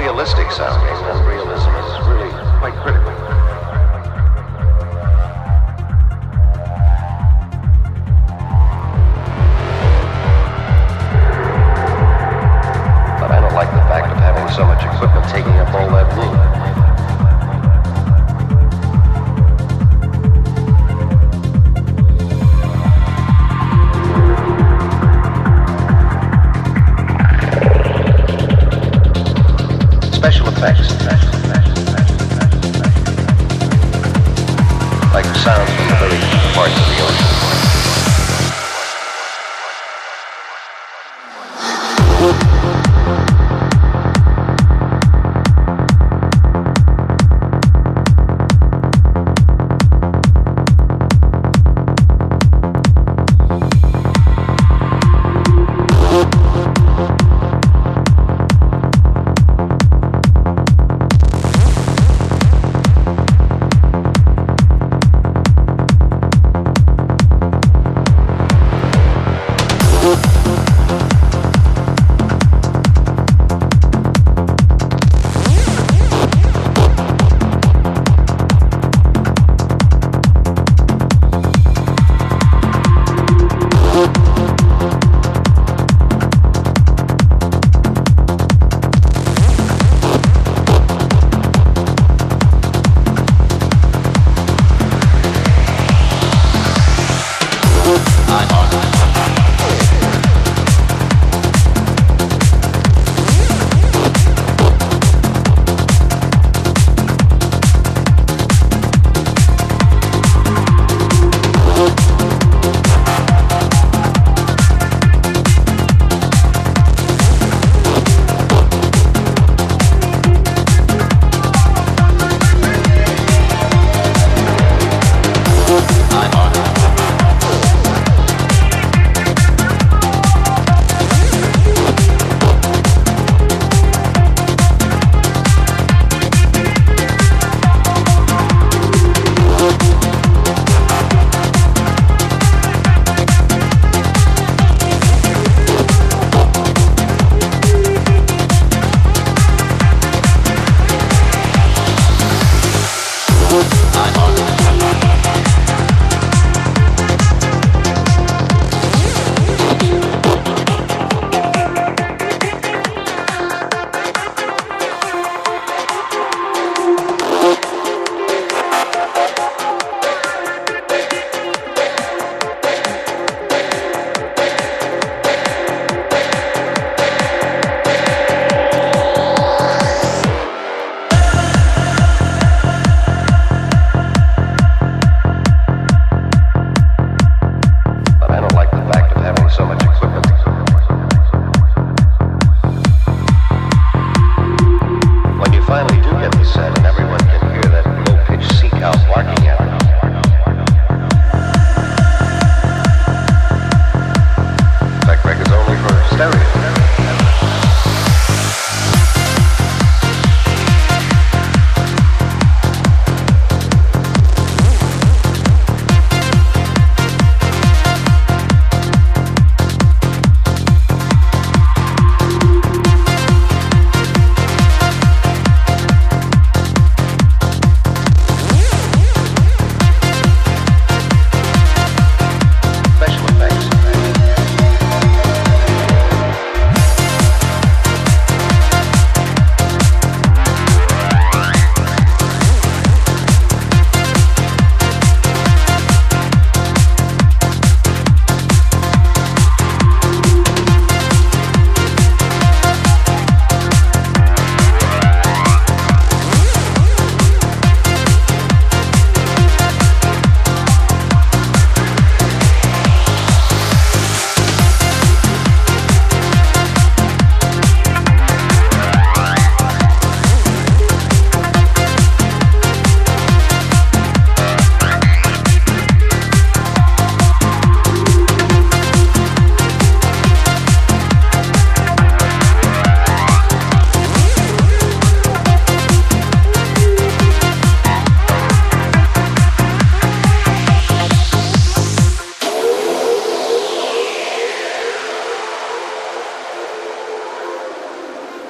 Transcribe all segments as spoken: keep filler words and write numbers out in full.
realistic sounding, and realism is really quite critical. But I don't like the fact of having so much equipment taking up all that room. Special effects. Like sounds from the very deep parts of the ocean.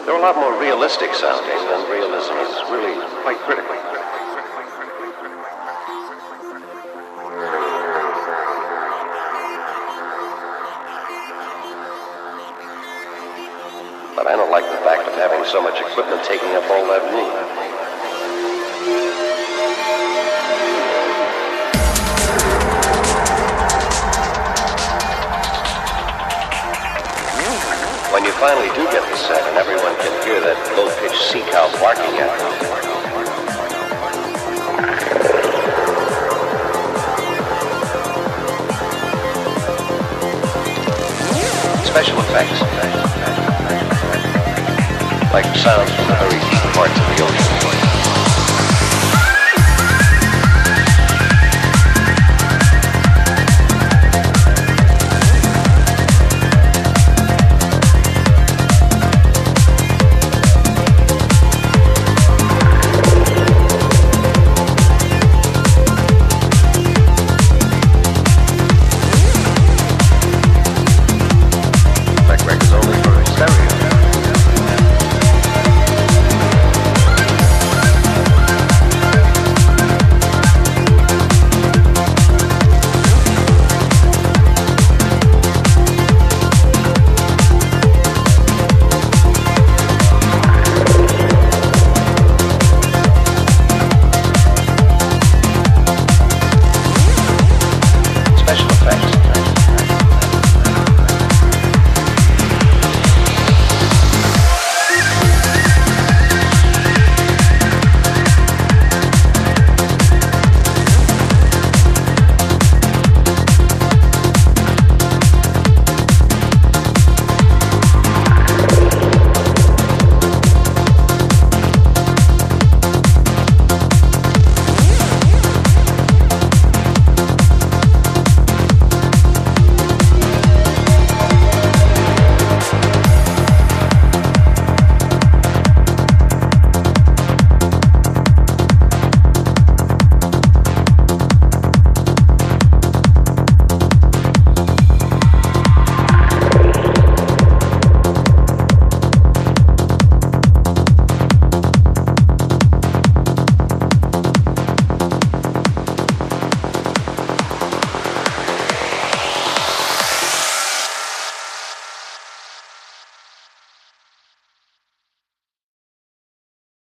They're a lot more realistic sounding, and realism is really quite critical. But I don't like the fact of having so much equipment taking up all that room. When you finally do get the set and everyone can hear that low-pitched sea cow barking at them. Special effects. Like sounds from the very deep parts of the ocean.